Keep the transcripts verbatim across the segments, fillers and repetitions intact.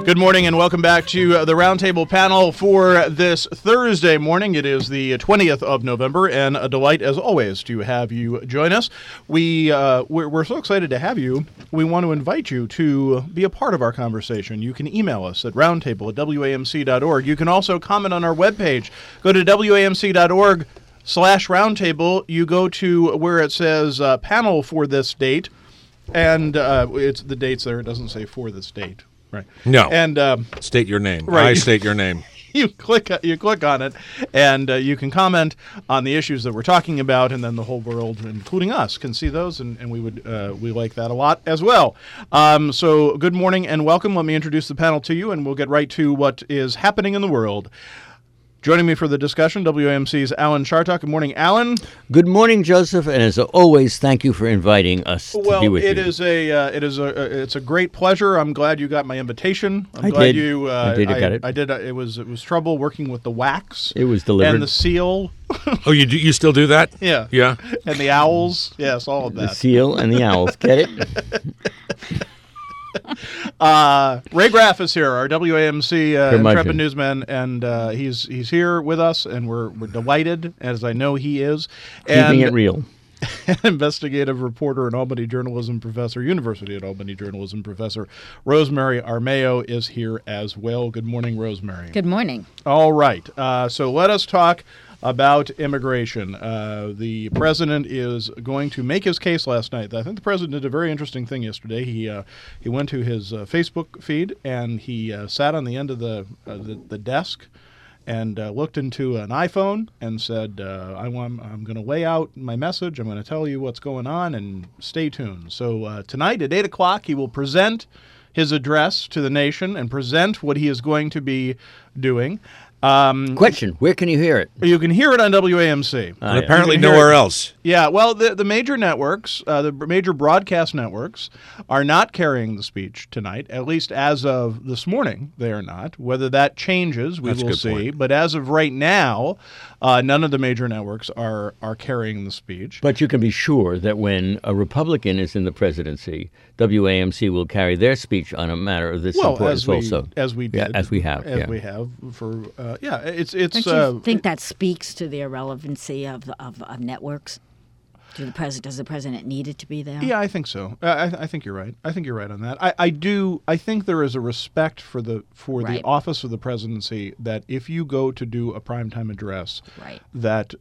Good morning and welcome back to uh, the Roundtable panel for this Thursday morning. It is the twentieth of November, and a delight, as always, to have you join us. We, uh, we're, we're so excited to have you. We want to invite you to be a part of our conversation. You can email us at roundtable at W A M C dot org. You can also comment on our webpage. Go to W A M C dot org slash roundtable. You go to where it says uh, panel for this date, and uh, it's the dates there. It doesn't say for this date. Right. No. And um, state your name. Right. I state your name. You click you click on it, and uh, you can comment on the issues that we're talking about, and then the whole world, including us, can see those, and, and we would uh, we like that a lot as well. Um, so good morning and welcome. Let me introduce the panel to you, and we'll get right to what is happening in the world. Joining me for the discussion, W A M C's Alan Chartock. Good morning, Alan. Good morning, Joseph, and as always, thank you for inviting us well, to be with it you. Is a, uh, it is a it's a great pleasure. I'm glad you got my invitation. I'm I glad did. you. Uh, I did. I, I got it. I did. Uh, it was it was trouble working with the wax. It was delivered. And the seal. Oh, you do, you still do that? Yeah. Yeah. And the owls. Yes, all of that. The seal and the owls. Get it? Uh, Ray Graff is here, our W A M C uh, Curmudgeon. intrepid newsman, and uh, he's he's here with us, and we're we're delighted, as I know he is. Keeping and it real. An investigative reporter and Albany journalism professor, University at Albany journalism professor, Rosemary Armao is here as well. Good morning, Rosemary. Good morning. All right. Uh, so let us talk about immigration. Uh, the president is going to make his case last night. I think the president did a very interesting thing yesterday. He uh, he went to his uh, Facebook feed and he uh, sat on the end of the uh, the, the desk and uh, looked into an iPhone and said, uh, I want, I'm going to lay out my message. I'm going to tell you what's going on, and stay tuned. So uh, tonight at eight o'clock, he will present his address to the nation and present what he is going to be doing. Um, Question, where can you hear it? You can hear it on W A M C. Ah, And yeah. apparently You can hear nowhere it. else. Yeah, well, the the major networks, uh, the major broadcast networks, are not carrying the speech tonight. At least as of this morning, they are not. Whether that changes, we That's a will good see. point. But as of right now, uh, none of the major networks are are carrying the speech. But you can be sure that when a Republican is in the presidency, W A M C will carry their speech on a matter of this well, importance as we also. as we Yeah, did, as we have, as yeah. we have for uh, yeah, it's it's. Don't you uh, think that speaks to the irrelevancy of, of, of networks? Do the president, does the president need it to be there? Yeah, I think so. I, I I think you're right. I think you're right on that. I, I do. I think there is a respect for the for Right. the office of the presidency that if you go to do a primetime address, Right. that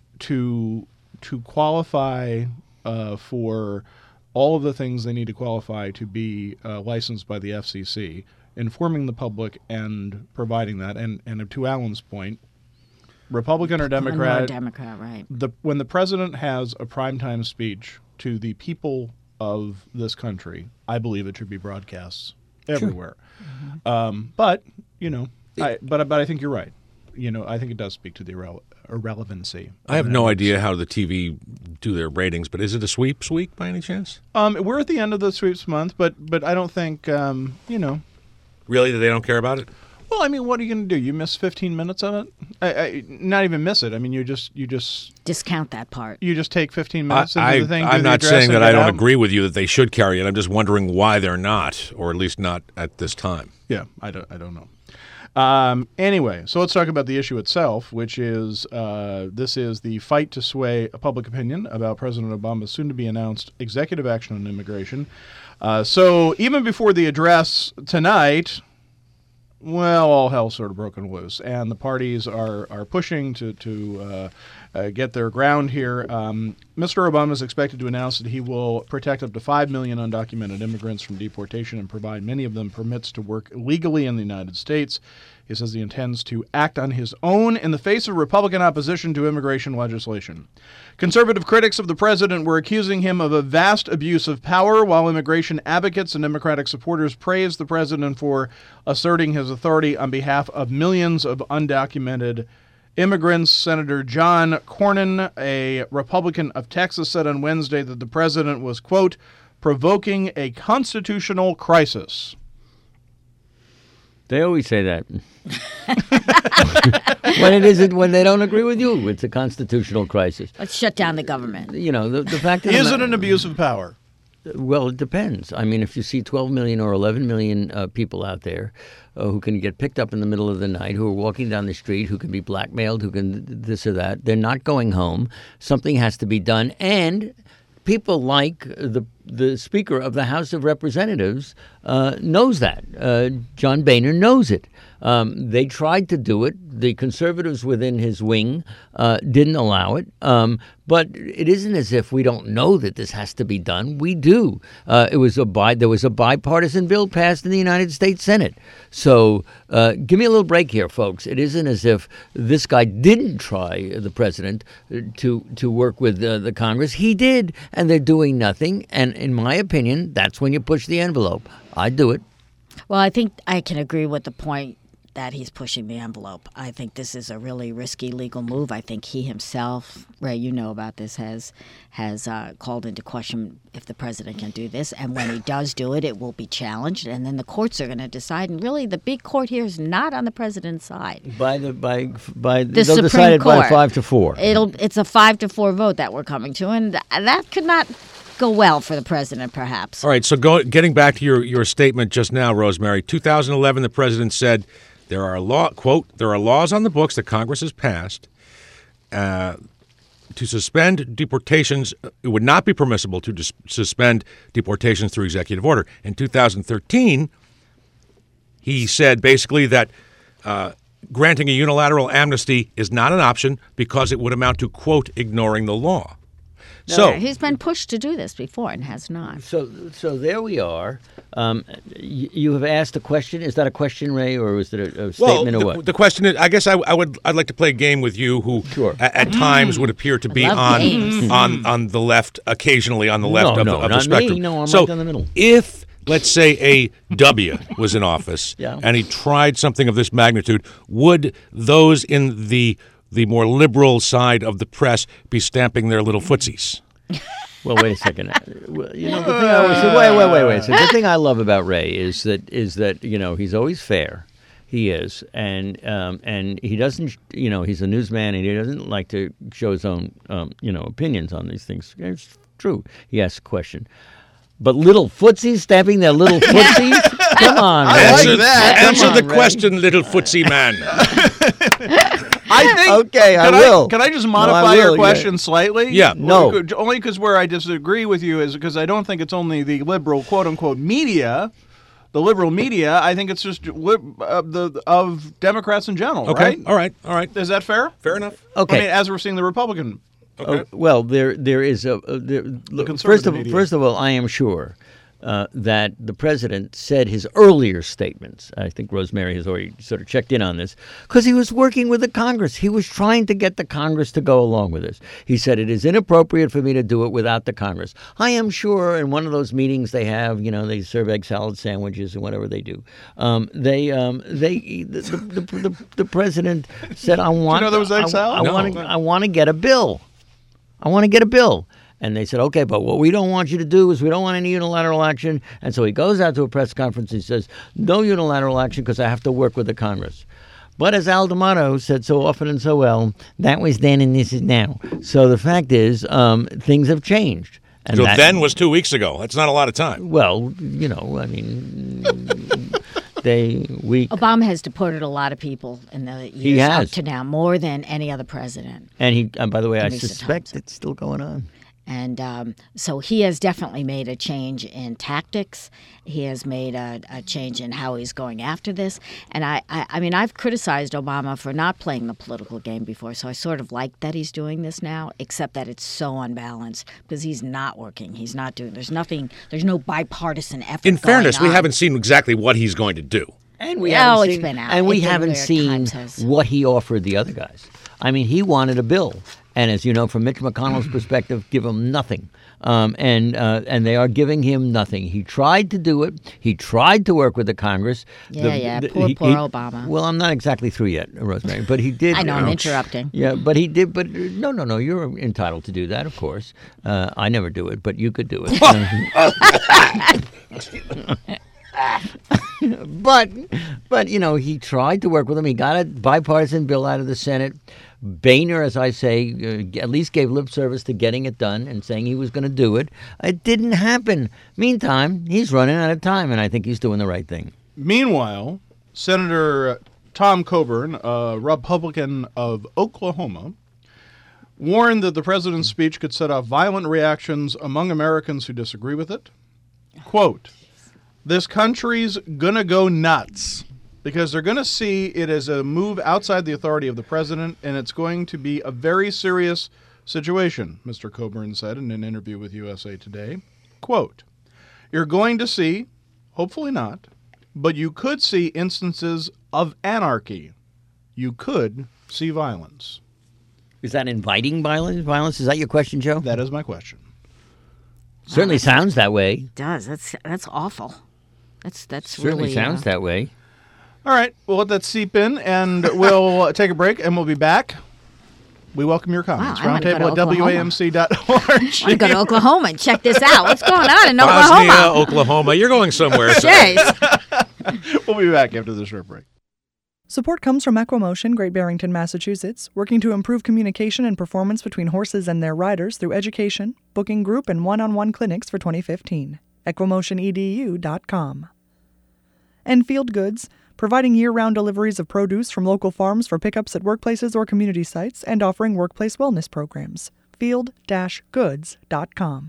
to to qualify uh, for all of the things they need to qualify to be uh, licensed by the F C C, informing the public and providing that. And and to Alan's point, Republican or I'm more Democrat, Democrat, right. the when the president has a primetime speech to the people of this country, I believe it should be broadcast everywhere. Mm-hmm. Um, but you know, I, but but I think you're right. You know, I think it does speak to the irrele- irrelevancy. I have of no networks. idea how the T V do their ratings, but is it a sweeps week by any chance? Um, we're at the end of the sweeps month, but but I don't think um, you know. Really, that they don't care about it? Well, I mean, what are you going to do? You miss fifteen minutes of it? I, I, not even miss it. I mean, you just you just Discount that part. you just take fifteen I, minutes into I, the thing. do I'm the not address, saying and that I get don't out. agree with you that they should carry it. I'm just wondering why they're not, or at least not at this time. Yeah, I don't, I don't know. Um, anyway, so let's talk about the issue itself, which is uh, this is the fight to sway public opinion about President Obama's soon-to-be-announced executive action on immigration. Uh, so even before the address tonight, well, all hell sort of broken loose, and the parties are are pushing to to uh, uh, get their ground here. Um, Mister Obama is expected to announce that he will protect up to five million undocumented immigrants from deportation and provide many of them permits to work legally in the United States. He says he intends to act on his own in the face of Republican opposition to immigration legislation. Conservative critics of the president were accusing him of a vast abuse of power, while immigration advocates and Democratic supporters praised the president for asserting his authority on behalf of millions of undocumented immigrants. Senator John Cornyn, a Republican of Texas, said on Wednesday that the president was, quote, provoking a constitutional crisis. They always say that. When it isn't, when they don't agree with you, it's a constitutional crisis. Let's shut down the government. You know, the, the fact is... Is it an abuse of power? Well, it depends. I mean, if you see twelve million or eleven million uh, people out there uh, who can get picked up in the middle of the night, who are walking down the street, who can be blackmailed, who can this or that, they're not going home. Something has to be done. And people like the the Speaker of the House of Representatives uh, knows that. Uh, John Boehner knows it. Um, they tried to do it. The conservatives within his wing uh, didn't allow it. Um, but it isn't as if we don't know that this has to be done. We do. Uh, it was a bi- there was a bipartisan bill passed in the United States Senate. So uh, give me a little break here, folks. It isn't as if this guy didn't try, uh, the president, uh, to to work with uh, the Congress. He did, and they're doing nothing. And in my opinion, that's when you push the envelope. I'd do it. Well, I think I can agree with the point that he's pushing the envelope. I think this is a really risky legal move. I think he himself, Ray, you know about this, has has uh, called into question if the president can do this. And when he does do it, it will be challenged, and then the courts are going to decide. And really, the big court here is not on the president's side. By the by by The they'll Supreme decide it by Court. five to four. It'll it's a five to four vote that we're coming to, and th- that could not go well for the president, perhaps. All right, so go, getting back to your, your statement just now, Rosemary, two thousand eleven, the president said there are law quote there are laws on the books that Congress has passed uh, to suspend deportations. It would not be permissible to dis- suspend deportations through executive order. In two thousand thirteen, he said basically that uh, granting a unilateral amnesty is not an option because it would amount to, quote, ignoring the law. So he's been pushed to do this before and has not. So, so there we are. Um, you, you have asked a question. Is that a question, Ray, or is it a, a statement, well, or the, what? the question is, I guess I, I would, I'd like to play a game with you, who Sure. at, at times would appear to be love on, games. on on the left, occasionally on the left No, of, no, the, of not the spectrum. me. No, I'm so right down the middle. if, let's say, a W was in office Yeah. and he tried something of this magnitude, would those in the the more liberal side of the press be stamping their little footsies? Well, wait a second. Well, you know, the thing I always say, wait, wait, wait, wait. So the thing I love about Ray is that is that you know he's always fair. He is, and um, and he doesn't. You know, he's a newsman, and he doesn't like to show his own um, you know opinions on these things. It's true. He asks a question. But little footsies stamping their little footsies? Come on, Ray. Answer, that. Come answer on, the Ray. question, little footsie man. I think. Okay, I can will. Can I just No, modify I your will, question yeah. slightly? Yeah. No. Well, only because where I disagree with you is because I don't think it's only the liberal quote unquote media, the liberal media. I think it's just lib- uh, the of Democrats in general. Okay, Right? all right, all right. Is that fair? Fair enough. Okay. I mean, as we're seeing the Republican. Okay. Oh, well, there there is a, a there, look, conservative first of media. first of all, I am sure uh, that the president said his earlier statements. I think Rosemary has already sort of checked in on this because he was working with the Congress. He was trying to get the Congress to go along with this. He said it is inappropriate for me to do it without the Congress. I am sure in one of those meetings they have, you know, they serve egg salad sandwiches and whatever they do. Um, they um, they the the, the, the the president said, "I want know there was egg I- salad? I, No. want to I want to get a bill." I want to get a bill. And they said, okay, but what we don't want you to do is we don't want any unilateral action. And so he goes out to a press conference and says, no unilateral action because I have to work with the Congress. But as Al D'Amato said so often and so well, that was then and this is now. So the fact is, um, things have changed. And So that- then was two weeks ago. That's not a lot of time. Well, you know, I mean, they, we, Obama has deported a lot of people in the years He has. up to now, more than any other president. and he, and by the way, I In recent suspect times. it's still going on. And um, so he has definitely made a change in tactics. He has made a, a change in how he's going after this. And I, I, I mean, I've criticized Obama for not playing the political game before, so I sort of like that he's doing this now, except that it's so unbalanced because he's not working. He's not doing. There's nothing. There's no bipartisan effort. In fairness, going we on. haven't seen exactly what he's going to do. And we Oh, haven't it's seen, been out. and we It's been haven't New York seen Times has- what he offered the other guys. I mean, he wanted a bill, and as you know, from Mitch McConnell's perspective, give him nothing, um, and uh, and they are giving him nothing. He tried to do it. He tried to work with the Congress. Yeah, The- yeah, the- poor, he- poor he- Obama. Well, I'm not exactly through yet, Rosemary, but he did. I know I'm uh, interrupting. Yeah, but he did. But uh, no, no, no. You're entitled to do that, of course. Uh, I never do it, but you could do it. but but But, you know, he tried to work with him. He got a bipartisan bill out of the Senate. Boehner, as I say, uh, at least gave lip service to getting it done and saying he was going to do it. It didn't happen. Meantime, he's running out of time, and I think he's doing the right thing. Meanwhile, Senator Tom Coburn, a Republican of Oklahoma, warned that the president's speech could set off violent reactions among Americans who disagree with it. Quote, "This country's gonna go nuts because they're going to see it as a move outside the authority of the president, and it's going to be a very serious situation," Mister Coburn said in an interview with U S A Today. Quote, "You're going to see, hopefully not, but you could see instances of anarchy. You could see violence." Is that inviting violence? Violence? Is that your question, Joe? That is my question. Certainly sounds that way. It does. That's that's awful. That's that's Certainly really, sounds uh, that way. All right, we'll let that seep in, and we'll take a break, and we'll be back. We welcome your comments. Wow, I wanna go Roundtable to at W A M C dot org. I want to go to Oklahoma and check this out. What's going on in Bosnia, Oklahoma? Oklahoma. You're going somewhere. So. Jeez. We'll be back after this short break. Support comes from Equimotion, Great Barrington, Massachusetts, working to improve communication and performance between horses and their riders through education, booking group and one-on-one clinics for twenty fifteen. equimotion e d u dot com. And Field Goods, providing year-round deliveries of produce from local farms for pickups at workplaces or community sites and offering workplace wellness programs. field dash goods dot com.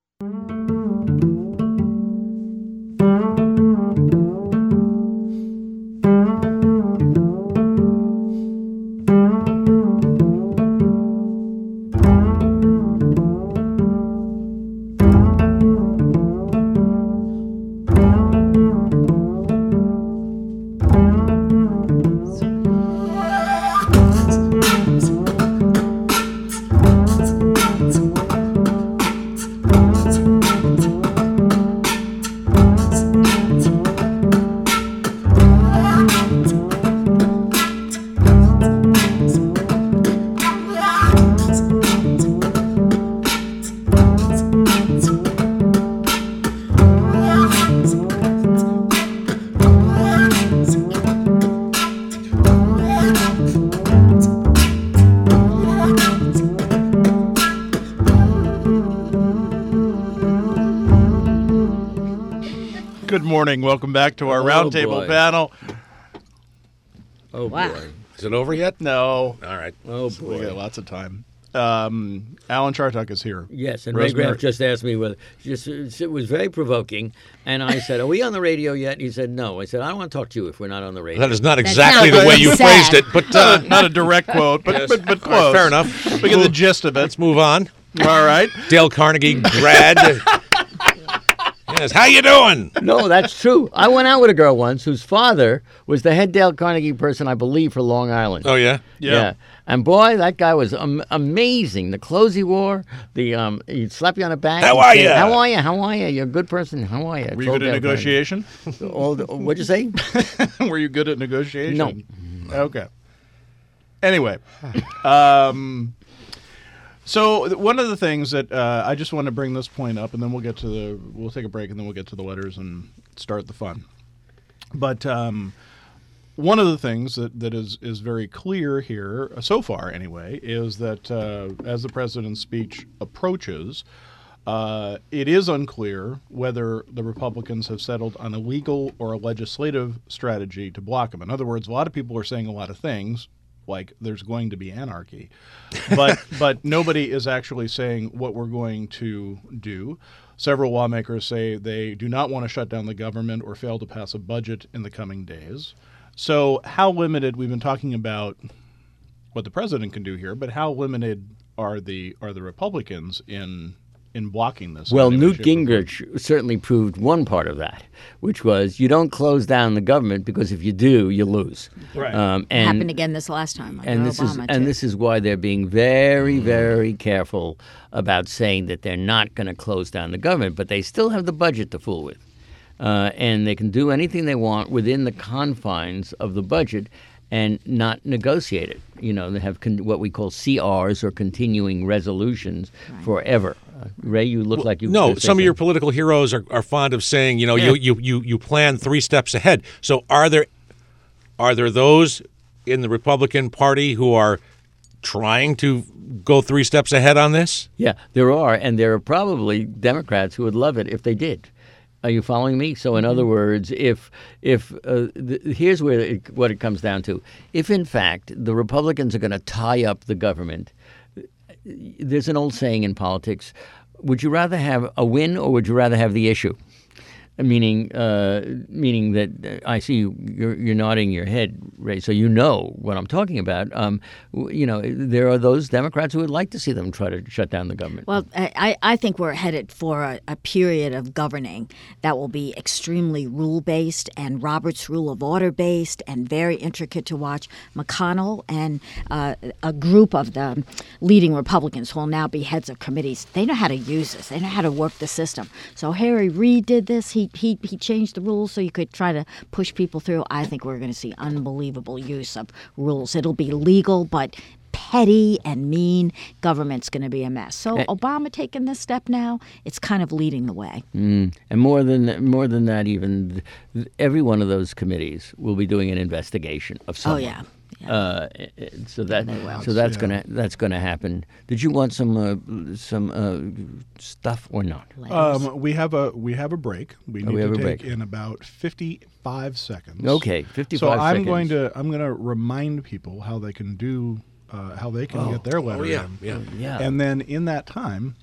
Good morning. Welcome back to our Oh, roundtable boy. panel. Oh, Wow. boy. Is it over yet? No, All right. Oh, we got boy. lots of time. Um, Alan Chartuck is here. Yes, and Ray Rosemary- Graff just asked me whether just it was very provoking, and I said, "Are we on the radio yet?" He said, "No." I said, "I don't want to talk to you if we're not on the radio." That is not That's exactly not the way what you he phrased said. it, but Not uh, a, not a direct quote, but yes. but, but All right, close. fair enough. We get the gist of it. Let's move on. All right. Dale Carnegie grad. Yes, how you doing? No, that's true. I went out with a girl once whose father was the head Dale Carnegie person, I believe, for Long Island. Oh yeah. Yeah. And boy, that guy was um, amazing. The clothes he wore, the um, he'd slap you on the back. How and are say, ya? How are you? How are you? You're a good person. How are you? Were you good at negotiation? All the, what'd you say? Were you good at negotiation? No. Okay. Anyway, um, so th- one of the things that uh, I just want to bring this point up, and then we'll get to the we'll take a break, and then we'll get to the letters and start the fun. But um, one of the things that, that is, is very clear here, uh, so far anyway, is that uh, as the president's speech approaches, uh, it is unclear whether the Republicans have settled on a legal or a legislative strategy to block him. In other words, a lot of people are saying a lot of things, like there's going to be anarchy, but but nobody is actually saying what we're going to do. Several lawmakers say they do not want to shut down the government or fail to pass a budget in the coming days. So how limited, we've been talking about what the president can do here, but how limited are the are the Republicans in in blocking this? Well, in any Newt shape or form? Gingrich certainly proved one part of that, which was you don't close down the government because if you do, you lose. Right. Um, and Happened again this last time. Under and this Obama, is too. and this is why they're being very, very careful about saying that they're not going to close down the government, but they still have the budget to fool with, uh, and they can do anything they want within the confines of the budget and not negotiate it. You know, they have con- what we call C Rs or continuing resolutions forever. Uh, Ray, you look like you. No, were gonna say some of your something. political heroes are, are fond of saying, you know, you, you, you, you plan three steps ahead. So are there Are there those in the Republican Party who are trying to go three steps ahead on this? Yeah, there are, and there are probably Democrats who would love it if they did. Are you following me? So, in other words, if if uh, th- here's where it, what it comes down to: if in fact the Republicans are going to tie up the government, there's an old saying in politics: would you rather have a win or would you rather have the issue? Meaning, uh, meaning that uh, I see you, you're, you're nodding your head, Ray, so you know what I'm talking about. Um, w- you know, there are those Democrats who would like to see them try to shut down the government. Well, I, I think we're headed for a, a period of governing that will be extremely rule-based and Robert's Rule of Order-based and very intricate to watch. McConnell and uh, a group of the leading Republicans who will now be heads of committees, they know how to use this. They know how to work the system. So Harry Reid did this. He He, he changed the rules so you could try to push people through. I think we're going to see unbelievable use of rules. It'll be legal, but petty and mean. Government's going to be a mess. So uh, Obama taking this step now, it's kind of leading the way. Mm, and more than more than that, even every one of those committees will be doing an investigation of someone. Oh, yeah. Yeah. Uh, so that so that's yeah. gonna that's gonna happen. Did you want some uh, some uh, stuff or not? Um, we have a we have a break. We need we have to a take break. in about fifty-five seconds. Okay, fifty-five So I'm seconds. going to I'm going to remind people how they can do uh, how they can get their letter Oh, yeah, in. yeah. Yeah. And then in that time,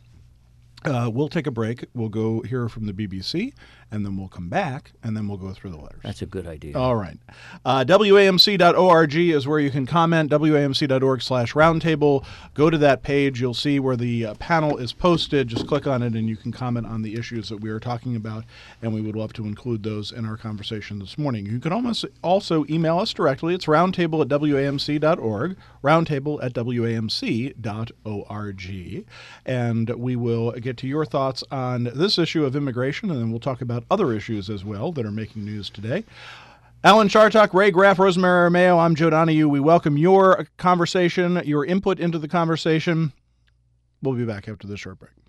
uh, we'll take a break. We'll go hear from the B B C, and then we'll come back, and then we'll go through the letters. That's a good idea. All right. Uh, W A M C dot org is where you can comment. W A M C dot org slash roundtable. Go to that page. You'll see where the uh, panel is posted. Just click on it, and you can comment on the issues that we are talking about, and we would love to include those in our conversation this morning. You can almost also email us directly. It's roundtable at W A M C dot org, roundtable at W A M C dot org, and we will get to your thoughts on this issue of immigration, and then we'll talk about other issues as well that are making news today. Alan Chartock, Ray Graff, Rosemary Armao, I'm Joe Donahue. We welcome your conversation, your input into the conversation. We'll be back after this short break.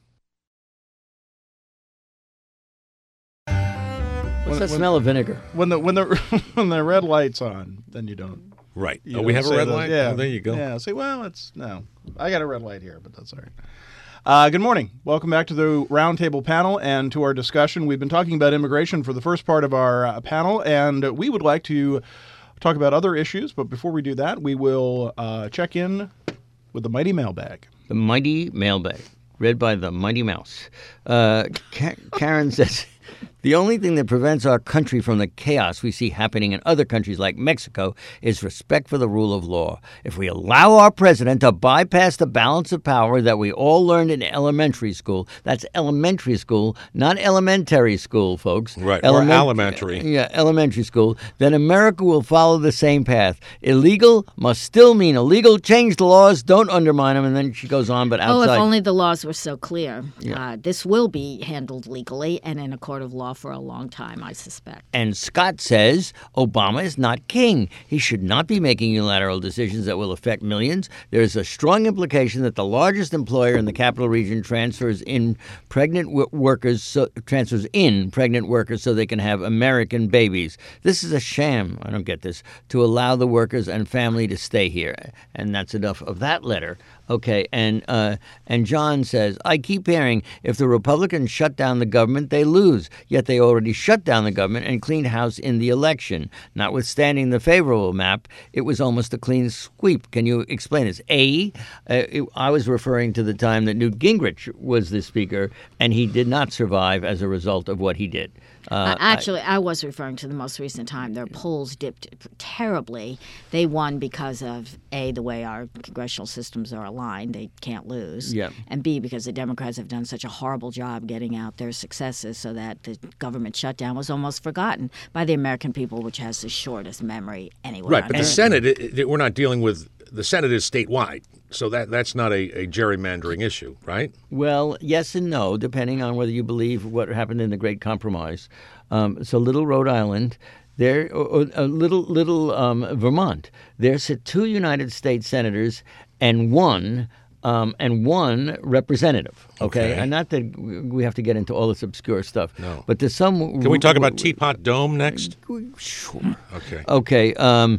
What's When- that when- smell of vinegar? When the when the when the red light's on, then you don't. Right. You Oh, we don't have a say red the- light? Yeah. Oh, there you go. Yeah. Say, well, it's no. I got a red light here, but that's all right. Uh, good morning. Welcome back to the Roundtable panel and to our discussion. We've been talking about immigration for the first part of our uh, panel, and we would like to talk about other issues. But before we do that, we will uh, check in with the Mighty Mailbag. The Mighty Mailbag, read by the Mighty Mouse. Uh, Ka- Karen says, the only thing that prevents our country from the chaos we see happening in other countries like Mexico is respect for the rule of law. If we allow our president to bypass the balance of power that we all learned in elementary school, that's elementary school, not elementary school, folks. Right, or elementary. Yeah, elementary school. Then America will follow the same path. Illegal must still mean illegal. Change the laws. Don't undermine them. And then she goes on, but outside. Oh, if only the laws were so clear. Uh, this will be handled legally and in a court of law for a long time, I suspect. And Scott says Obama is not king. He should not be making unilateral decisions that will affect millions. There is a strong implication that the largest employer in the capital region transfers in pregnant w- workers, so, transfers in pregnant workers so they can have American babies. This is a sham. I don't get this. To allow the workers and family to stay here, and that's enough of that letter. Okay, and uh, and John says, I keep hearing if the Republicans shut down the government, they lose. Yet they already shut down the government and cleaned house in the election. Notwithstanding the favorable map, it was almost a clean sweep. Can you explain this? A, uh, it, I was referring to the time that Newt Gingrich was the speaker, and he did not survive as a result of what he did. Uh, Uh, actually, I, I was referring to the most recent time. Their polls dipped terribly. They won because of, A, the way our congressional systems are aligned. They can't lose. Yeah. And B, because the Democrats have done such a horrible job getting out their successes so that the government shutdown was almost forgotten by the American people, which has the shortest memory anywhere Right, on but the earth. Senate, it, it, we're not dealing with, the Senate is statewide. So that that's not a, a gerrymandering issue, right? Well, yes and no, depending on whether you believe what happened in the Great Compromise. Um, so, little Rhode Island, there, or, or, uh, little little um, Vermont, there sit two United States senators and one um, and one representative. Okay? Okay. And not that we have to get into all this obscure stuff. No. But there's some. Can we talk about Teapot Dome next? Sure. Okay. Okay. Um,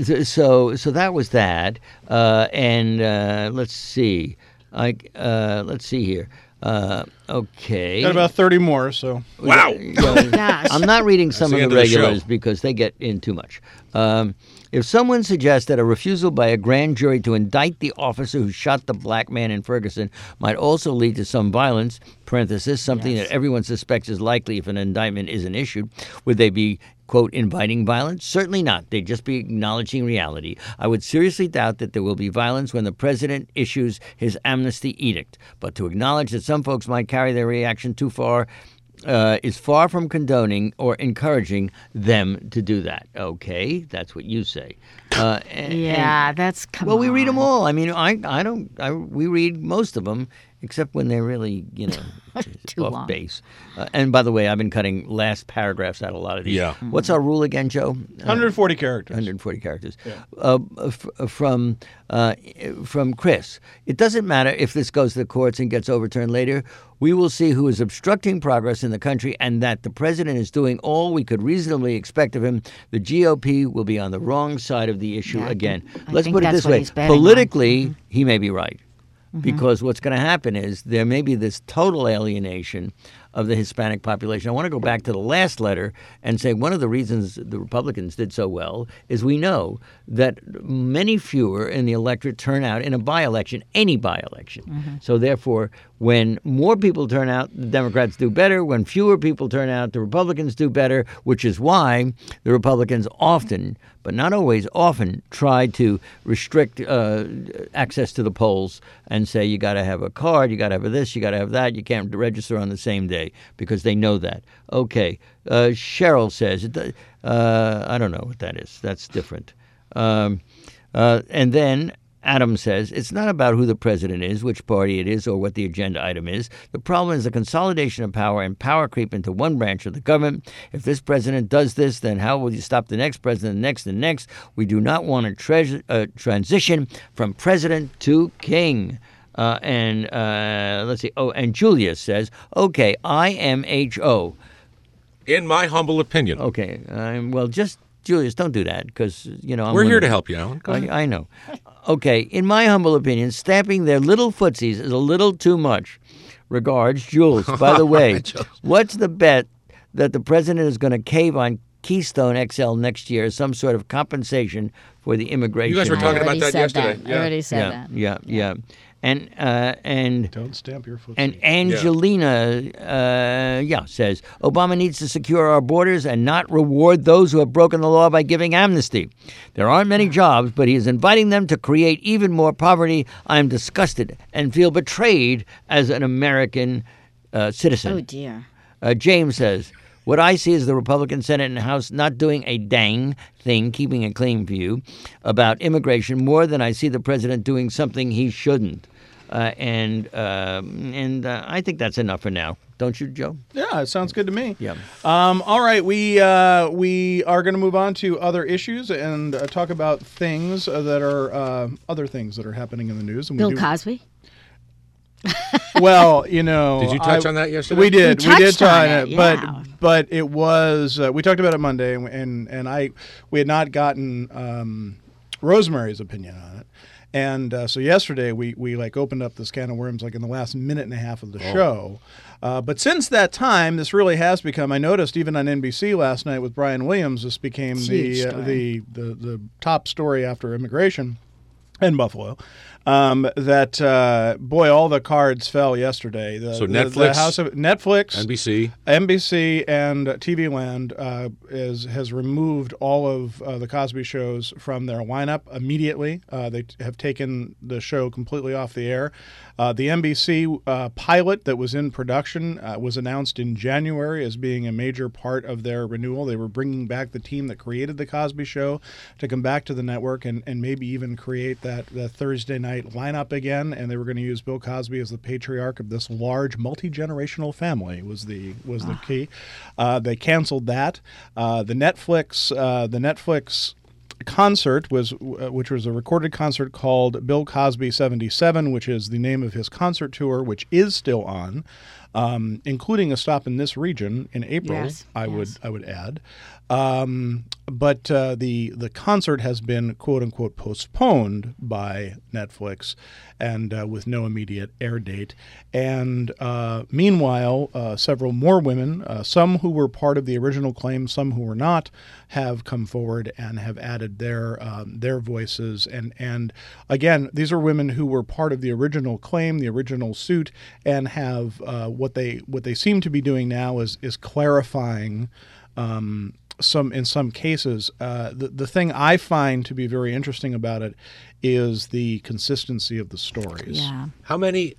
so so that was that, uh, and uh, let's see. I uh, let's see here. Uh, okay. Got about thirty more, so. Wow. Gosh. I'm not reading some the of end the of the show. regulars because they get in too much. Um, if someone suggests that a refusal by a grand jury to indict the officer who shot the black man in Ferguson might also lead to some violence, parenthesis, something Yes. that everyone suspects is likely if an indictment isn't issued, would they be, quote, inviting violence? Certainly not. They'd just be acknowledging reality. I would seriously doubt that there will be violence when the president issues his amnesty edict. But to acknowledge that some folks might carry their reaction too far uh, is far from condoning or encouraging them to do that. Okay, that's what you say. Uh, and, Yeah, and- that's come well, we read them on. all. I mean, I I don't. I, we read most of them, except when they're really, you know, Too off long. base. Uh, and by the way, I've been cutting last paragraphs out of a lot of these. Yeah. What's our rule again, Joe? Uh, one hundred forty characters. one hundred forty characters. Uh, f- from uh, from Chris. It doesn't matter if this goes to the courts and gets overturned later. We will see who is obstructing progress in the country and that the president is doing all we could reasonably expect of him. The G O P will be on the wrong side of the issue Yeah, I again. think- I Let's think put it that's this what way. he's betting on. Politically, he may be right. Because what's going to happen is there may be this total alienation of the Hispanic population. I want to go back to the last letter and say one of the reasons the Republicans did so well is we know that many fewer in the electorate turn out in a by-election, any by-election. So therefore, when more people turn out, the Democrats do better. When fewer people turn out, the Republicans do better, which is why the Republicans often, but not always, often try to restrict uh, access to the polls and say you got to have a card, you got to have this, you got to have that, you can't register on the same day because they know that. Okay, uh, Cheryl says, it do- uh, I don't know what that is. That's different. Um, uh, and then Adam says, it's not about who the president is, which party it is, or what the agenda item is. The problem is the consolidation of power and power creep into one branch of the government. If this president does this, then how will you stop the next president, the next, and next? We do not want a tre- uh, transition from president to king. Uh, and uh, let's see. Oh, and Julia says, okay, I M H O. In my humble opinion. Okay, um, well, just, Julius, don't do that because, you know, I'm We're here limited. to help you, Alan. Go ahead. I, I know. Okay, in my humble opinion, stamping their little footsies is a little too much. Regards, Jules. By the way, what's the bet that the president is going to cave on Keystone X L next year as some sort of compensation for the immigration? You guys were I talking about already that said yesterday. That. Yeah. I already said yeah, that. yeah, yeah, and uh, and. Don't stamp your foot. And Angelina, uh, yeah, says Obama needs to secure our borders and not reward those who have broken the law by giving amnesty. There aren't many jobs, but he is inviting them to create even more poverty. I am disgusted and feel betrayed as an American uh, citizen. Oh dear. Uh, James says, what I see is the Republican Senate and House not doing a dang thing, keeping a clean view about immigration more than I see the president doing something he shouldn't. Uh, and um, and uh, I think that's enough for now. Don't you, Joe? Yeah, it sounds good to me. Yeah. Um, all right, we uh, we are going to move on to other issues and uh, talk about things uh, that are uh, other things that are happening in the news. And we Bill do, Cosby. Well, you know, Did you touch I- on that yesterday? We did. We We, did touched on touch on it, it, but yeah. but it was uh, we talked about it Monday, and and, and I we had not gotten um, Rosemary's opinion on it. And uh, so yesterday we, we like opened up this can of worms like in the last minute and a half of the show. Uh, but since that time, this really has become. I noticed even on N B C last night with Brian Williams, this became Huge the, uh, story. the the the top story after immigration in Buffalo. Um, that uh, boy, all the cards fell yesterday. The, So the- the Netflix, House of Netflix, N B C. N B C and T V Land uh, is has removed all of uh, the Cosby shows from their lineup immediately. Uh, they t- have taken the show completely off the air. Uh, the N B C uh, pilot that was in production uh, was announced in January as being a major part of their renewal. They were bringing back the team that created the Cosby Show to come back to the network and, and maybe even create that, that Thursday night lineup again. And they were going to use Bill Cosby as the patriarch of this large multi-generational family was the was the key. Uh, they canceled that. Uh, the Netflix uh, the Netflix concert was, uh, which was a recorded concert called Bill Cosby seventy-seven, which is the name of his concert tour, which is still on, um, including a stop in this region in April. Yes, I yes. would I would add, um, but uh, the the concert has been quote unquote postponed by Netflix, and uh, with no immediate air date. And uh, meanwhile, uh, several more women, uh, some who were part of the original claim, some who were not, have come forward and have added their um, their voices. And and again, these are women who were part of the original claim, the original suit, and have uh, what they what they seem to be doing now is is clarifying. Um, some in some cases, uh, the the thing I find to be very interesting about it is the consistency of the stories. Yeah. How many?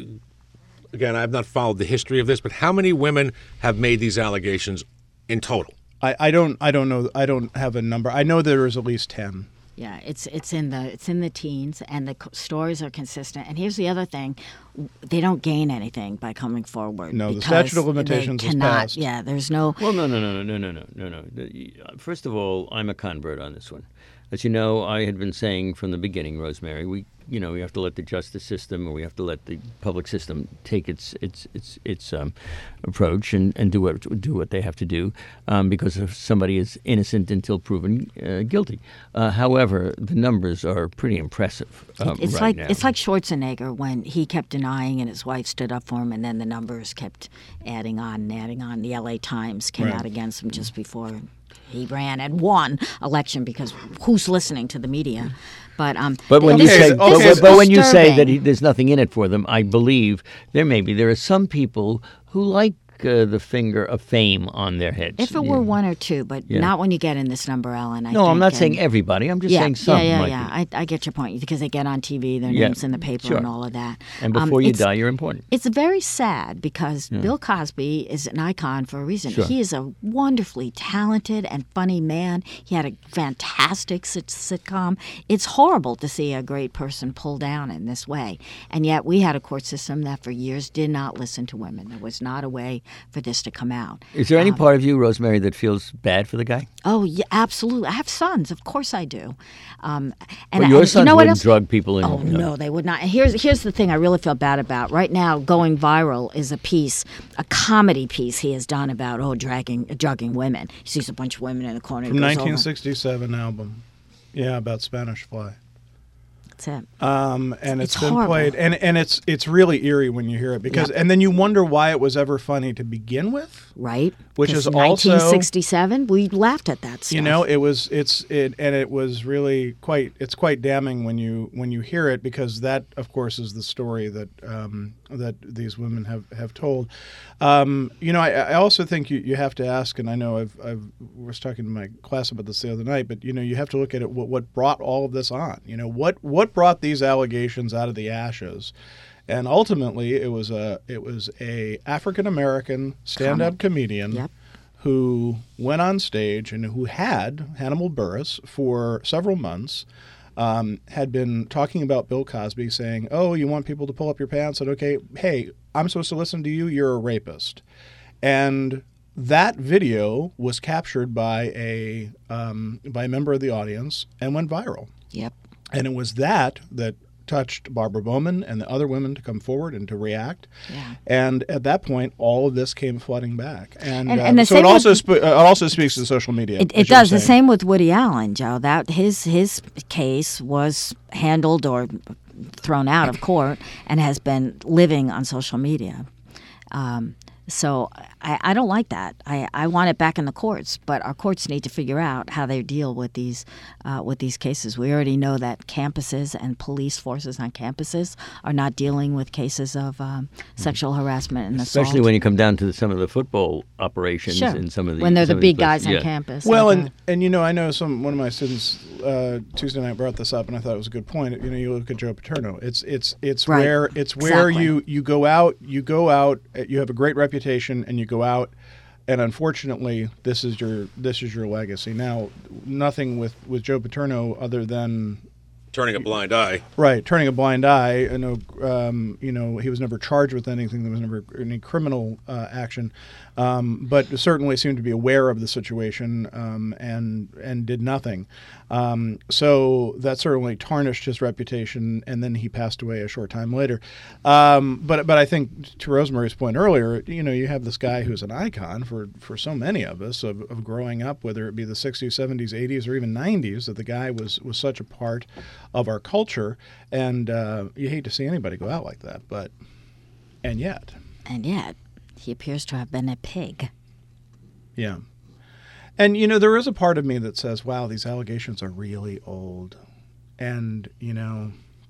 Again, I've not followed the history of this, but how many women have made these allegations in total? I, I don't I don't know I don't have a number. I know there is at least ten. Yeah, it's it's in the it's in the teens, and the co- stories are consistent. And here's the other thing: they don't gain anything by coming forward. No, the because statute of limitations they is cannot, passed. Yeah, there's no. Well, no, no, no, no, no, no, no, no. The- First of all, I'm a convert on this one. As you know, I had been saying from the beginning, Rosemary, we, you know, we have to let the justice system, or we have to let the public system take its its its its um, approach and, and do what do what they have to do, um, because if somebody is innocent until proven uh, guilty. Uh, however, the numbers are pretty impressive. Um, It's right like now. it's like Schwarzenegger when he kept denying and his wife stood up for him, and then the numbers kept adding on and adding on. The L A Times came Right. out against him just before he ran and won election, because who's listening to the media? But um, But when this you Okay, say, is- but, okay, this is but when you say that disturbing. he, there's nothing in it for them, I believe there may be. There are some people who like uh, the finger of fame on their heads. If it Yeah. were one or two, but Yeah. not when you get in this number, Ellen. I No, I'm think, not and- saying everybody. I'm just yeah, saying some yeah, yeah, might yeah. be. I, I get your point, because they get on T V, their Yeah, names in the paper, sure. and all of that. And Um, before you it's- die, you're important. It's very sad, because Bill Cosby is an icon for a reason. Sure. He is a wonderfully talented and funny man. He had a fantastic sit- sitcom. It's horrible to see a great person pulled down in this way. And yet we had a court system that for years did not listen to women. There was not a way for this to come out. Is there any Um, part of you, Rosemary, that feels bad for the guy? Oh, yeah, absolutely. I have sons. Of course I do. Um, and But your and sons you know what wouldn't else? drug people in. Oh no, they would not. And here's here's the thing I really feel bad about. Right now, going viral is a piece, a comedy piece he has done about oh dragging, drugging women. He sees a bunch of women in the corner. From he goes over. nineteen sixty-seven album. Yeah, about Spanish Fly. That's it. Um, and it's It's been horrible. played, and, and it's it's really eerie when you hear it, because Yeah. and then you wonder why it was ever funny to begin with. Right. Which 'Cause is also- nineteen sixty-seven. We laughed at that stuff. You know, it was it's it and it was really quite it's quite damning when you when you hear it, because that of course is the story that um, that these women have have told. Um, you know, I, I also think you, you have to ask, and I know I've I've was talking to my class about this the other night, but you know you have to look at it what what brought all of this on. You know, what what brought these allegations out of the ashes. And ultimately, it was a it was a African American stand-up Comic. comedian Yep. who went on stage and who had Hannibal Buress for several months, um, had been talking about Bill Cosby, saying, "Oh, you want people to pull up your pants?" And okay, hey, I'm supposed to listen to you. You're a rapist, and that video was captured by a um, by a member of the audience and went viral. Yep. And it was that that touched Barbara Bowman and the other women to come forward and to react. Yeah. And at that point, all of this came flooding back. And, And- uh, and the so same it also with- sp- uh, it also speaks to social media. It, as it you were does. The saying. same with Woody Allen, Joe. That his his case was handled or thrown out of court and has been living on social media. Um, so I, I don't like that. I, I want it back in the courts, but our courts need to figure out how they deal with these uh, with these cases. We already know that campuses and police forces on campuses are not dealing with cases of um, sexual harassment and assault. Especially when you come down to some of the football operations Sure. and some of the when they're the some of these big guys places. on Yeah. campus. Well, like, and uh, and you know, I know some one of my students uh, Tuesday night brought this up, and I thought it was a good point. You know, you look at Joe Paterno. It's it's it's Right. where it's where Exactly. you you go out, you go out, uh, you have a great reputation, and you go out. And unfortunately, this is your this is your legacy. Now, nothing with, with Joe Paterno other than Turning a blind eye. Right, turning a blind eye. You know, um, you know, he was never charged with anything. There was never any criminal uh, action, um, but certainly seemed to be aware of the situation um, and and did nothing. Um, so that certainly tarnished his reputation, and then he passed away a short time later. Um, but but I think to Rosemary's point earlier, you know, you have this guy who's an icon for, for so many of us of, of growing up, whether it be the sixties, seventies, eighties, or even nineties, that the guy was, was such a part of our culture, and uh, you hate to see anybody go out like that, but and yet, And yet, he appears to have been a pig. yeah. And, you know, there is a part of me that says, wow, these allegations are really old. And, you know,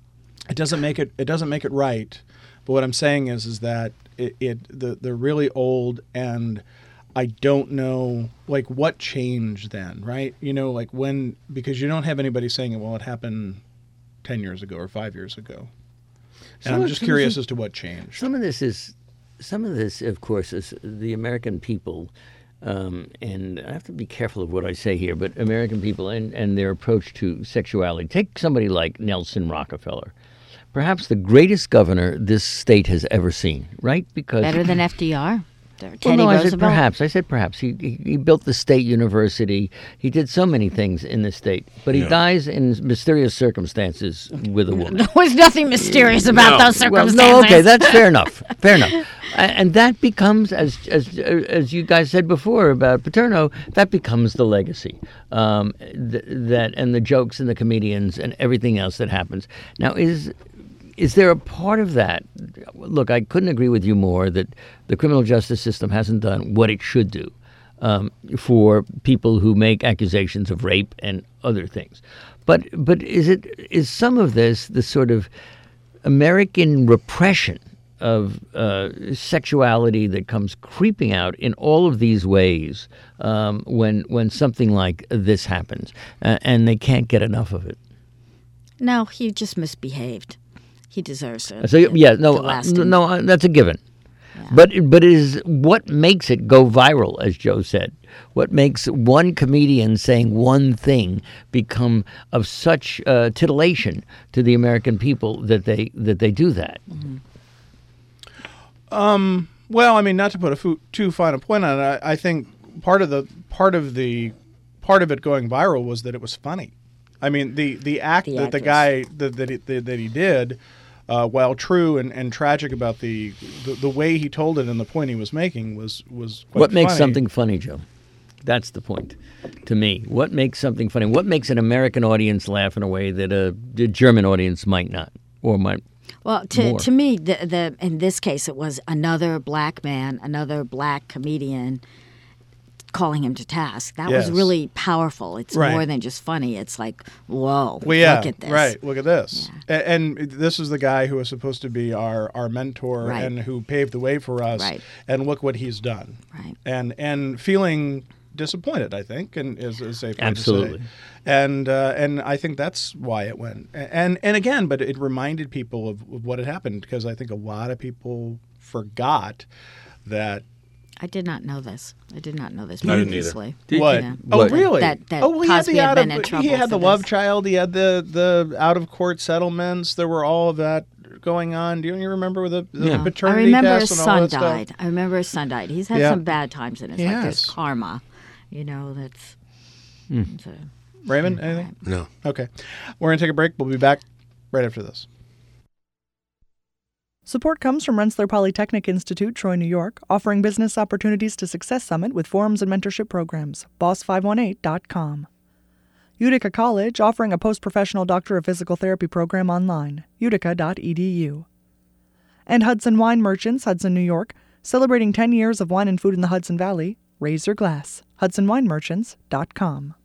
it doesn't make it it doesn't make it right. But what I'm saying is is that it, it the, they're really old, and I don't know, like, what changed then, right? You know, like when, because you don't have anybody saying, well, it happened ten years ago or five years ago. And Some I'm of- just some of curious the- as to what changed. Some of this is, some of this, of course, is the American people, um, and I have to be careful of what I say here, but American people and, and their approach to sexuality. Take somebody like Nelson Rockefeller, perhaps the greatest governor this state has ever seen, right? Because Better than F D R? Teddy well, no, I said Roosevelt? perhaps. I said perhaps. He, he he built the state university. He did so many things in the state, but he Yeah. dies in mysterious circumstances with a woman. There was nothing mysterious about No. those Well, circumstances. no, okay, that's fair enough. Fair enough. A- And that becomes, as as as you guys said before about Paterno, that becomes the legacy. Um, th- that and the jokes and the comedians and everything else that happens. Now, is is there a part of that? Look, I couldn't agree with you more that the criminal justice system hasn't done what it should do um, for people who make accusations of rape and other things. But but is it is some of this the sort of American repression of uh, sexuality that comes creeping out in all of these ways um, when when something like this happens, uh, and they can't get enough of it? No, he just misbehaved. He deserves it. So yeah, no, The uh, last no, uh, that's a given. But but it is what makes it go viral, as Joe said. What makes one comedian saying one thing become of such uh, titillation to the American people that they that they do that. Um, well, I mean, not to put a fu- too fine a point on it, I, I think part of the part of the part of it going viral was that it was funny. I mean, the the act The that the actress. guy that that he, that, that he did, uh, while true and, and tragic about the, the the way he told it and the point he was making was was quite What makes funny. something funny, Joe? That's the point to me. What makes something funny? What makes an American audience laugh in a way that a, a German audience might not, or might? Well, to more. to me, the the in this case, it was another black man, another black comedian calling him to task. That Yes. was really powerful. It's Right. more than just funny. It's like, whoa, Well, yeah, look at this. right. Look at this. A- And, this is the guy who was supposed to be our, our mentor Right. and who paved the way for us. Right. And look what he's done. Right. And and feeling disappointed, I think, and is a safe way Absolutely. to say. And uh, and I think that's why it went. And and again, but it reminded people of, of what had happened, because I think a lot of people forgot that. I did not know this. I did not know this I didn't either. previously. What? Yeah. Oh, What? really? That- that oh, well, he had Cosby the had out been of in trouble he had the for love this. child. He had the the out of court settlements. There were all of that going on. Do you remember with the, the Yeah. I paternity remember test his and all son that stuff? died. I remember his son died. He's had Yeah. some bad times in his He life. There's has. karma, you know. That's. Hmm. it's a- Raymond, anything? No. Okay, we're gonna take a break. We'll be back right after this. Support comes from Rensselaer Polytechnic Institute, Troy, New York, offering business opportunities to Success Summit with forums and mentorship programs. boss five one eight dot com. Utica College, offering a post-professional Doctor of Physical Therapy program online. utica dot e d u. And Hudson Wine Merchants, Hudson, New York, celebrating ten years of wine and food in the Hudson Valley. Raise your glass. hudson wine merchants dot com.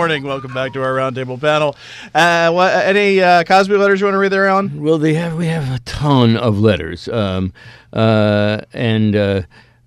morning. Welcome back to our roundtable panel. Uh, what, any uh, Cosby letters you want to read there, Alan? Well, they have we have a ton of letters, um, uh, and uh,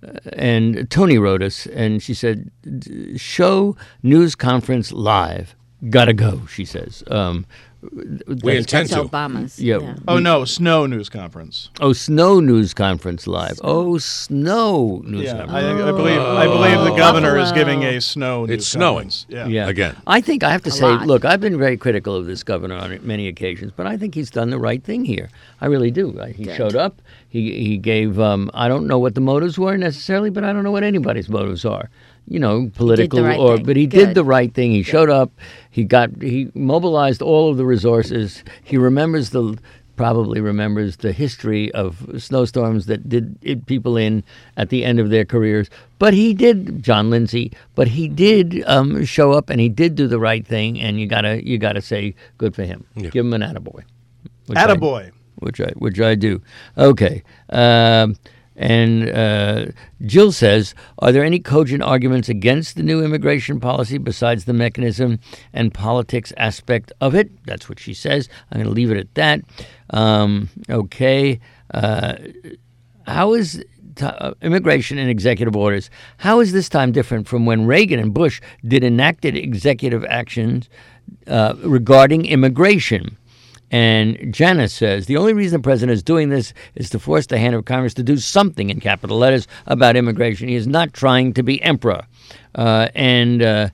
and Tony wrote us, and she said, "Show news conference live. Gotta go." She says. Um, We intend That's to. Obama's. Yeah. yeah. Oh, no, Snow News Conference. Oh, Snow News Conference live. Oh, Snow News Yeah, Conference. I, I believe I believe the governor is Buffalo. giving a snow news It's snowing. conference. Yeah. Yeah. Again. I think I have to A say, lot. look, I've been very critical of this governor on many occasions, but I think he's done the right thing here. I really do. I- He Good. showed up. He he gave. Um, I don't know what the motives were necessarily, but I don't know what anybody's motives are. You know, political right or, thing. but he Good. did the right thing. He showed up. He got. He mobilized all of the resources. He remembers the. Probably remembers the history of snowstorms that did it people in at the end of their careers. But he did, John Lindsay. But he did um, show up, and he did do the right thing. And you gotta, you gotta say, good for him. Yeah. Give him an attaboy. Which I- Attaboy. which I which I do. Okay. Um, and uh, Jill says, are there any cogent arguments against the new immigration policy besides the mechanism and politics aspect of it? That's what she says. I'm going to leave it at that. Um, okay. Uh, how is t- uh, immigration and executive orders, how is this time different from when Reagan and Bush did enacted executive actions uh, regarding immigration? And Janice says, the only reason the president is doing this is to force the hand of Congress to do something in capital letters about immigration. He is not trying to be emperor. Uh, and uh,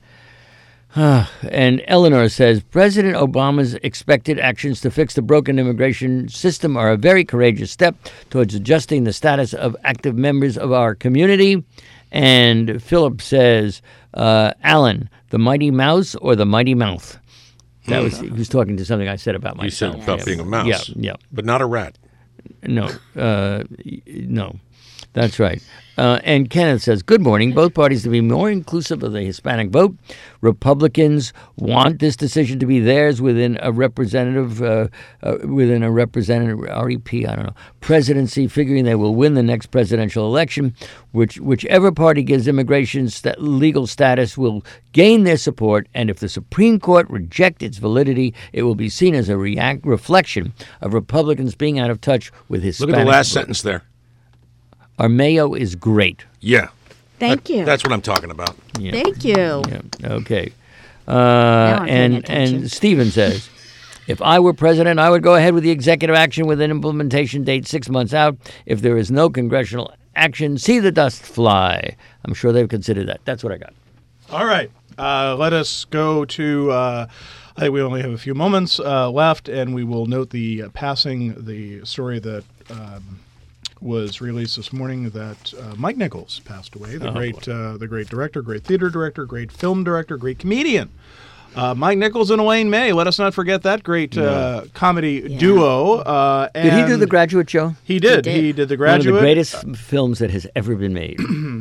uh, and Eleanor says, President Obama's expected actions to fix the broken immigration system are a very courageous step towards adjusting the status of active members of our community. And Philip says, uh, Alan, the mighty mouse or the mighty mouth? That was he was talking to something I said about You said myself. about being a mouse. Yeah, yeah. But not a rat. No, uh, y- no, that's right. Uh, and Kenneth says, good morning. Both parties to be more inclusive of the Hispanic vote. Republicans want this decision to be theirs within a representative, uh, uh, within a representative R E P, I don't know, presidency, figuring they will win the next presidential election. Which whichever party gives immigration st- legal status will gain their support. And if the Supreme Court rejects its validity, it will be seen as a react- reflection of Republicans being out of touch with Hispanic Look at the last vote. sentence there. Armeo is great. Yeah. Thank That- you. That's what I'm talking about. Yeah. Thank you. Yeah. Okay. Uh, I'm paying and attention. and Stephen says, if I were president, I would go ahead with the executive action with an implementation date six months out. If there is no congressional action, see the dust fly. I'm sure they've considered that. That's what I got. All right. Uh, let us go to. Uh, I think we only have a few moments uh, left, and we will note the uh, passing, the story that um, was released this morning that uh, Mike Nichols passed away. The Oh, great, uh, the great director, great theater director, great film director, great comedian. Uh, Mike Nichols and Elaine May. Let us not forget that great uh, comedy duo. Uh, Did he do and the Graduate show? He did. He He did. did, the One Graduate. of the greatest f- films that has ever been made.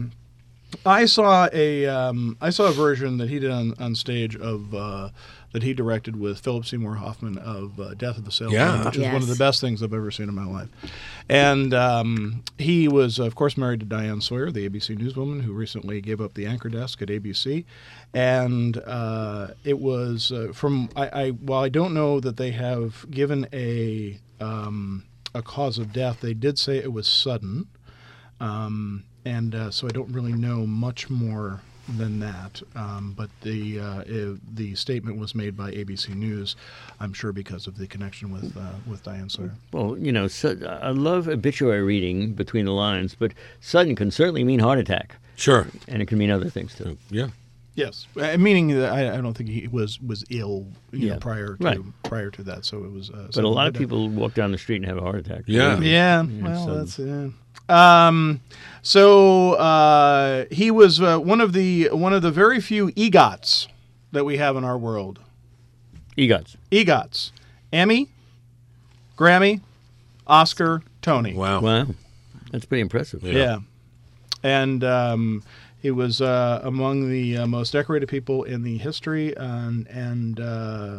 I saw a um, I saw a version that he did on, on stage of uh, that he directed with Philip Seymour Hoffman of uh, Death of the Salesman, Yeah. which is one of the Yes. best things I've ever seen in my life. And um, he was, of course, married to Diane Sawyer, the A B C newswoman who recently gave up the anchor desk at A B C. And uh, it was uh, from I, I while I don't know that they have given a um, a cause of death, they did say it was sudden. Um, and uh, so I don't really know much more than that. Um, but the uh, uh, the statement was made by A B C News, I'm sure because of the connection with uh, with Diane Sawyer. Well, you know, so, I love obituary reading between the lines, but sudden can certainly mean heart attack, Sure. and it can mean other things too. Yeah. Yes, uh, meaning that I, I don't think he was was ill, you Yeah. know, prior to Right. prior to that. So it was. Uh, But a lot of something- people walk down the street and have a heart attack. Yeah. Yeah, Yeah, well, so- that's yeah. Um, so uh, he was uh, one of the one of the very few EGOTs that we have in our world. EGOTs. EGOTs, Emmy, Grammy, Oscar, Tony. Wow. Wow, that's pretty impressive. Yeah. Yeah, and um, he was uh, among the uh, most decorated people in the history, and and uh,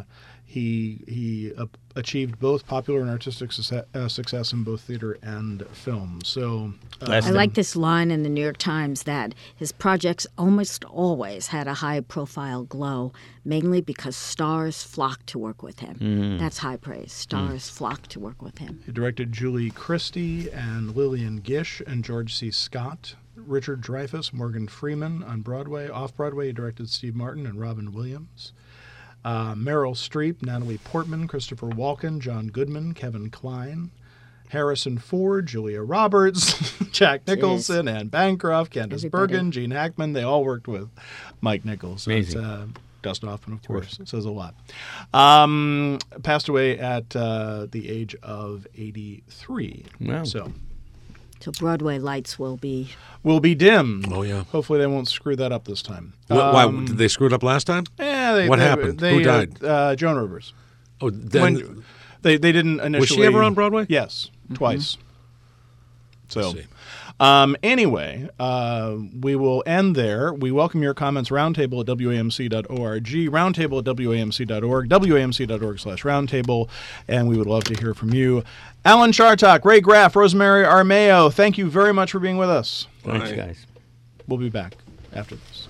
He he uh, achieved both popular and artistic success, uh, success in both theater and film. So uh, Bless I him. like this line in the New York Times that his projects almost always had a high-profile glow, mainly because stars flocked to work with him. Mm. That's high praise. Stars flocked to work with him. he directed Julie Christie and Lillian Gish and George C. Scott, Richard Dreyfuss, Morgan Freeman on Broadway. Off-Broadway, he directed Steve Martin and Robin Williams. Uh, Meryl Streep, Natalie Portman, Christopher Walken, John Goodman, Kevin Kline, Harrison Ford, Julia Roberts, Jack Nicholson, Anne Bancroft, Candice Everybody. Bergen, Gene Hackman. They all worked with Mike Nichols. So Amazing. it's, uh, Dustin Hoffman, of course. It says a lot. Um, passed away at uh, the age of eighty-three. Wow. So So Broadway lights will be. will be dim. Oh, yeah. Hopefully they won't screw that up this time. What, why Um, did they screw it up last time? Yeah, they, What they- happened? They, Who died? Uh, uh, Joan Rivers. Oh, then When they they didn't initially. was she ever on Broadway? Yes, twice. So, see. um, anyway, uh, we will end there. We welcome your comments. Roundtable at W A M C dot org. Roundtable at W A M C dot org. W A M C dot org slash roundtable. And we would love to hear from you. Alan Chartock, Ray Graff, Rosemary Armeo, thank you very much for being with us. Thanks, Bye. guys. We'll be back after this.